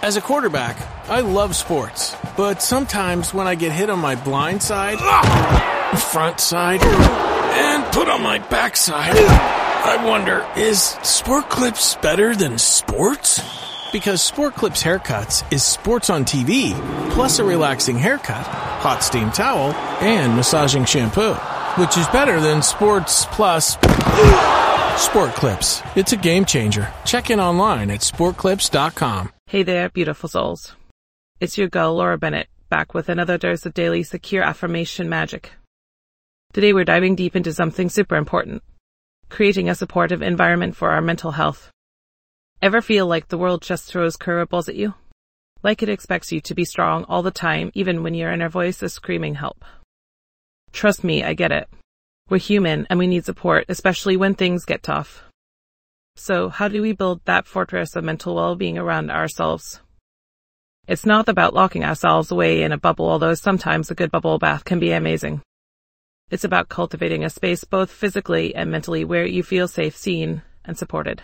As a quarterback, I love sports, but sometimes when I get hit on my blind side, front side, and put on my backside, I wonder, is Sport Clips better than sports? Because Sport Clips haircuts is sports on TV, plus a relaxing haircut, hot steam towel, and massaging shampoo, which is better than sports plus Sport Clips. It's a game changer. Check in online at sportclips.com. Hey there, beautiful souls. It's your girl, Laura Bennett, back with another dose of daily secure affirmation magic. Today we're diving deep into something super important, creating a supportive environment for our mental health. Ever feel like the world just throws curveballs at you? Like it expects you to be strong all the time, even when your inner voice is screaming help. Trust me, I get it. We're human and we need support, especially when things get tough. So how do we build that fortress of mental well-being around ourselves? It's not about locking ourselves away in a bubble, although sometimes a good bubble bath can be amazing. It's about cultivating a space both physically and mentally where you feel safe, seen, and supported.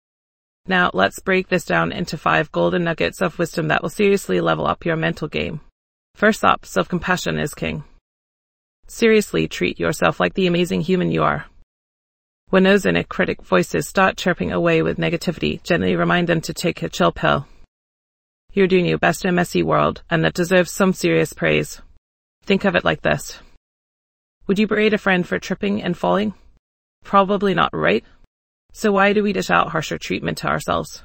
Now let's break this down into 5 golden nuggets of wisdom that will seriously level up your mental game. First up, self-compassion is king. Seriously treat yourself like the amazing human you are. When those inner critic voices start chirping away with negativity, gently remind them to take a chill pill. You're doing your best in a messy world, and that deserves some serious praise. Think of it like this. Would you berate a friend for tripping and falling? Probably not, right? So why do we dish out harsher treatment to ourselves?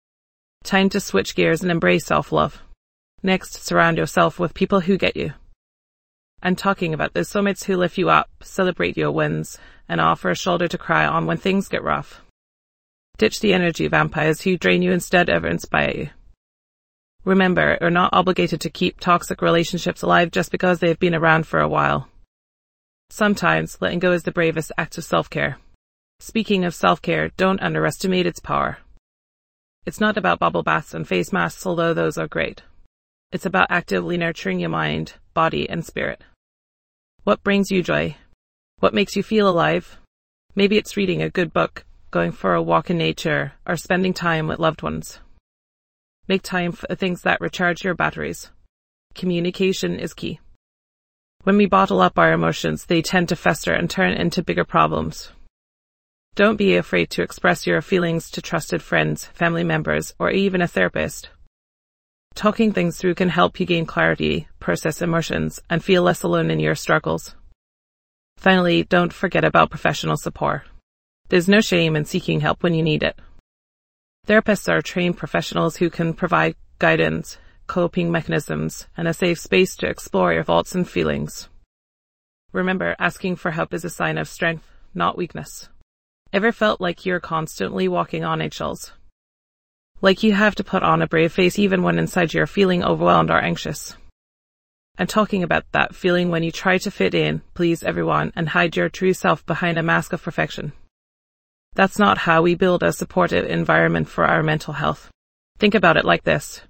Time to switch gears and embrace self-love. Next, surround yourself with people who get you. I'm talking about those soulmates who lift you up, celebrate your wins, and offer a shoulder to cry on when things get rough. Ditch the energy vampires who drain you instead of inspire you. Remember, you're not obligated to keep toxic relationships alive just because they've been around for a while. Sometimes, letting go is the bravest act of self-care. Speaking of self-care, don't underestimate its power. It's not about bubble baths and face masks, although those are great. It's about actively nurturing your mind, body, and spirit. What brings you joy? What makes you feel alive? Maybe it's reading a good book, going for a walk in nature, or spending time with loved ones. Make time for things that recharge your batteries. Communication is key. When we bottle up our emotions, they tend to fester and turn into bigger problems. Don't be afraid to express your feelings to trusted friends, family members, or even a therapist. Talking things through can help you gain clarity, process emotions, and feel less alone in your struggles. Finally, don't forget about professional support. There's no shame in seeking help when you need it. Therapists are trained professionals who can provide guidance, coping mechanisms, and a safe space to explore your thoughts and feelings. Remember, asking for help is a sign of strength, not weakness. Ever felt like you're constantly walking on eggshells? Like you have to put on a brave face even when inside you're feeling overwhelmed or anxious? I'm talking about that feeling when you try to fit in, please everyone, and hide your true self behind a mask of perfection. That's not how we build a supportive environment for our mental health. Think about it like this.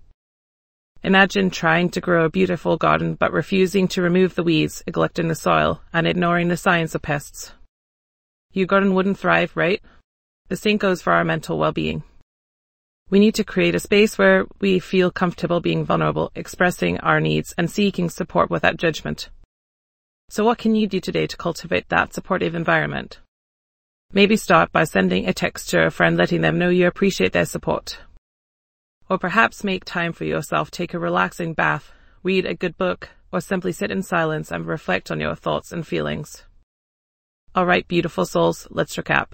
Imagine trying to grow a beautiful garden but refusing to remove the weeds, neglecting the soil, and ignoring the signs of pests. Your garden wouldn't thrive, right? The same goes for our mental well-being. We need to create a space where we feel comfortable being vulnerable, expressing our needs, and seeking support without judgment. So what can you do today to cultivate that supportive environment? Maybe start by sending a text to a friend letting them know you appreciate their support. Or perhaps make time for yourself, take a relaxing bath, read a good book, or simply sit in silence and reflect on your thoughts and feelings. Alright, beautiful souls, let's recap.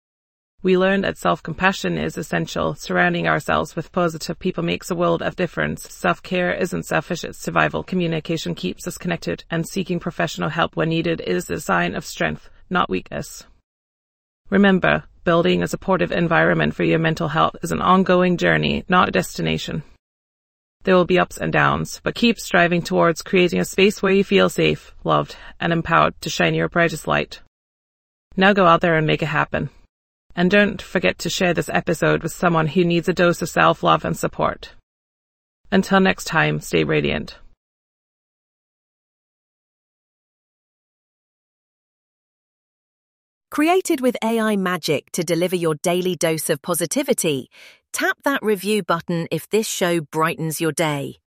We learned that self-compassion is essential. Surrounding ourselves with positive people makes a world of difference. Self-care isn't selfish, it's survival. Communication keeps us connected, and seeking professional help when needed is a sign of strength, not weakness. Remember, building a supportive environment for your mental health is an ongoing journey, not a destination. There will be ups and downs, but keep striving towards creating a space where you feel safe, loved, and empowered to shine your brightest light. Now go out there and make it happen. And don't forget to share this episode with someone who needs a dose of self-love and support. Until next time, stay radiant. Created with AI magic to deliver your daily dose of positivity, Tap that review button if this show brightens your day.